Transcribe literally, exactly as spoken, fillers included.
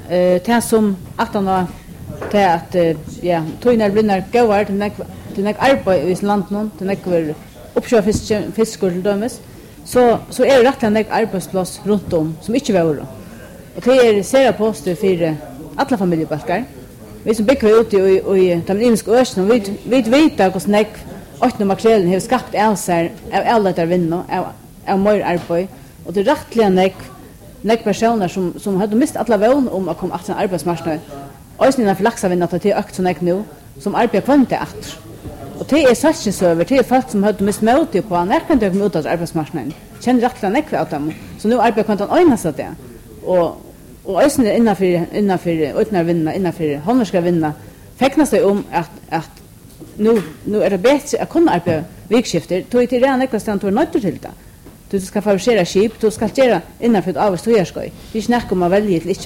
eh det som att han till att ja, tøynar brinnar gåar till nek till nek arbeid i landet någon till nek uppsjö fisk fiskor till dömes. Så så är det rätt nek arbetsplats runt om som inte var. Och det är sera poster för alla familjebalkar. Vi som bygger ute i i de inhemska öarna vi vi vet att nek åtta makrelen har skapat älsar av alla där vinna av av mer arbete och det rättliga nek nek personer som som hade mist alla vån om att komma att arbetsmarknaden. Ösnina för laxa vinna till ökt som nek nu som arbetar kvante att. Och det är satsningsöver till folk som hade mist möte på när kan det mot arbetsmarknaden. Känner rättliga nek av dem. Så nu arbetar kvante en så det. Och och ösnina innanför innanför utnar vinna innanför handlarska vinna. Fäcknas det om att att nu nu är det bättre att kunna arbeta vikskifter. Tog till redan ekvast han tog nöjt till det. Du ska favorisera skip, du ska göra innanför ett avståjarskoj. Vi snackar om att välja till